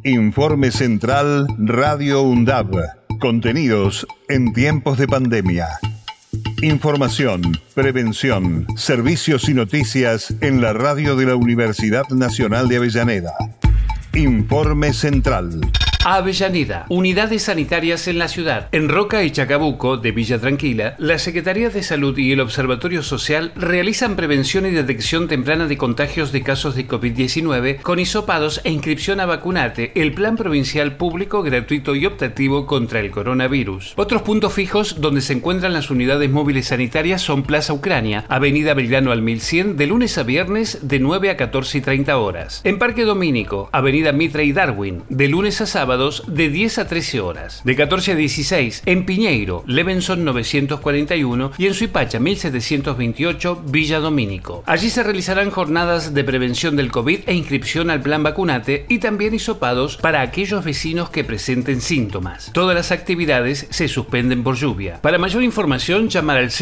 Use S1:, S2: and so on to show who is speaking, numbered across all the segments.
S1: Informe Central Radio UNDAB. Contenidos en tiempos de pandemia. Información, prevención, servicios y noticias en la radio de la Universidad Nacional de Avellaneda. Informe Central.
S2: Avellaneda, unidades sanitarias en la ciudad. En Roca y Chacabuco, de Villa Tranquila, la Secretaría de Salud y el Observatorio Social realizan prevención y detección temprana de contagios de casos de COVID-19 con hisopados e inscripción a Vacunate, el plan provincial público, gratuito y optativo contra el coronavirus. Otros puntos fijos donde se encuentran las unidades móviles sanitarias son Plaza Ucrania, Avenida Belgrano al 1100, de lunes a viernes de 9 a 14 y 30 horas. En Parque Domínico, Avenida Mitre y Darwin, de lunes a sábado de 10 a 13 horas. De 14 a 16 en Piñeiro, Levenson 941 y en Suipacha 1728, Villa Domínico. Allí se realizarán jornadas de prevención del COVID e inscripción al plan Vacunate y también hisopados para aquellos vecinos que presenten síntomas. Todas las actividades se suspenden por lluvia. Para mayor información, llamar al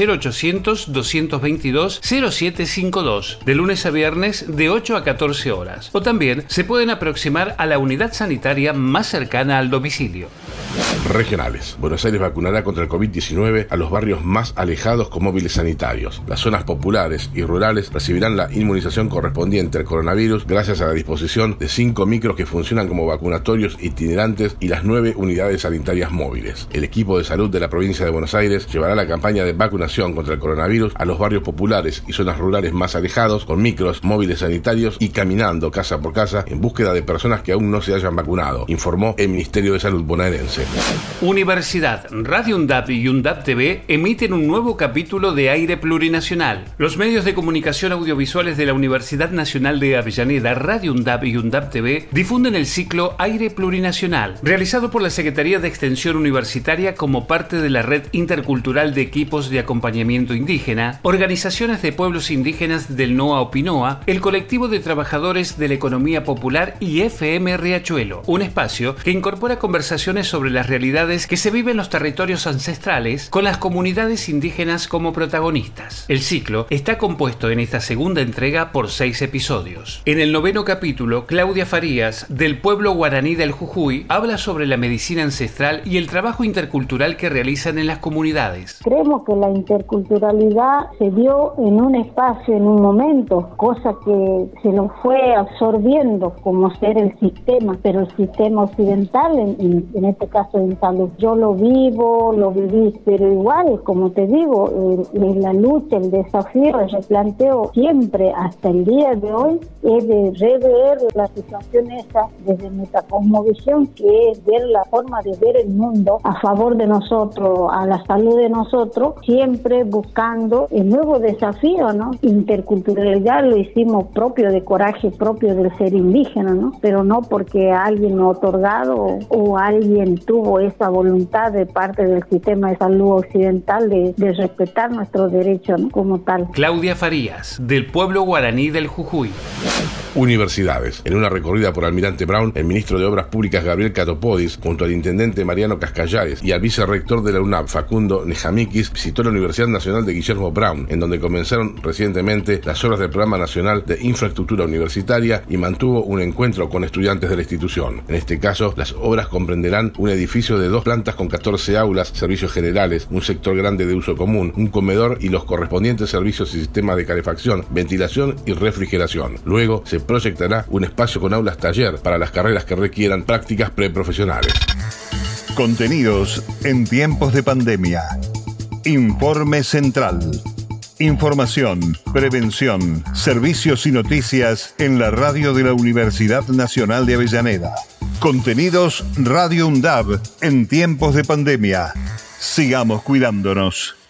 S2: 0800-222-0752 de lunes a viernes de 8 a 14 horas. O también se pueden aproximar a la unidad sanitaria más cercana al domicilio.
S3: Regionales. Buenos Aires vacunará contra el COVID-19 a los barrios más alejados con móviles sanitarios. Las zonas populares y rurales recibirán la inmunización correspondiente al coronavirus gracias a la disposición de 5 micros que funcionan como vacunatorios itinerantes y las 9 unidades sanitarias móviles. El equipo de salud de la provincia de Buenos Aires llevará la campaña de vacunación contra el coronavirus a los barrios populares y zonas rurales más alejados con micros, móviles sanitarios y caminando casa por casa en búsqueda de personas que aún no se hayan vacunado, informó el Ministerio de Salud bonaerense.
S2: Universidad, Radio UNDAB y UNDAB TV emiten un nuevo capítulo de Aire Plurinacional. Los medios de comunicación audiovisuales de la Universidad Nacional de Avellaneda, Radio UNDAB y UNDAB TV difunden el ciclo Aire Plurinacional, realizado por la Secretaría de Extensión Universitaria como parte de la Red Intercultural de Equipos de Acompañamiento Indígena, organizaciones de pueblos indígenas del NOA Opinoa, el Colectivo de Trabajadores de la Economía Popular y FM Riachuelo, un espacio que incorpora conversaciones sobre las realidades que se viven en los territorios ancestrales con las comunidades indígenas como protagonistas. El ciclo está compuesto en esta segunda entrega por 6 episodios. En el 9º capítulo, Claudia Farías, del pueblo guaraní del Jujuy, habla sobre la medicina ancestral y el trabajo intercultural que realizan en las comunidades.
S4: Creemos que la interculturalidad se dio en un espacio, en un momento, cosa que se lo fue absorbiendo como ser el sistema, pero el sistema occidental, en este caso en salud. Yo lo viví, pero igual, como te digo, la lucha, el desafío, el replanteo siempre hasta el día de hoy es de rever la situación esa desde nuestra cosmovisión, que es ver la forma de ver el mundo a favor de nosotros, a la salud de nosotros, siempre buscando el nuevo desafío, ¿no? Interculturalidad lo hicimos propio de coraje, propio del ser indígena, ¿no? Pero no porque alguien lo ha otorgado o alguien tuvo esa voluntad de parte del sistema de salud occidental de respetar nuestros derechos, ¿no? Como tal.
S2: Claudia Farías, del pueblo guaraní del Jujuy.
S3: Universidades. En una recorrida por Almirante Brown, el ministro de Obras Públicas Gabriel Catopodis, junto al intendente Mariano Cascallares y al vicerrector de la UNAB Facundo Nejamikis, visitó la Universidad Nacional de Guillermo Brown, en donde comenzaron recientemente las obras del Programa Nacional de Infraestructura Universitaria y mantuvo un encuentro con estudiantes de la institución. En este caso, las obras comprenderán un edificio de 2 plantas con 14 aulas, servicios generales, un sector grande de uso común, un comedor y los correspondientes servicios y sistemas de calefacción, ventilación y refrigeración. Luego se proyectará un espacio con aulas taller para las carreras que requieran prácticas preprofesionales.
S1: Contenidos en tiempos de pandemia. Informe Central. Información, prevención, servicios y noticias en la radio de la Universidad Nacional de Avellaneda. Contenidos Radio UNDAB en tiempos de pandemia. Sigamos cuidándonos.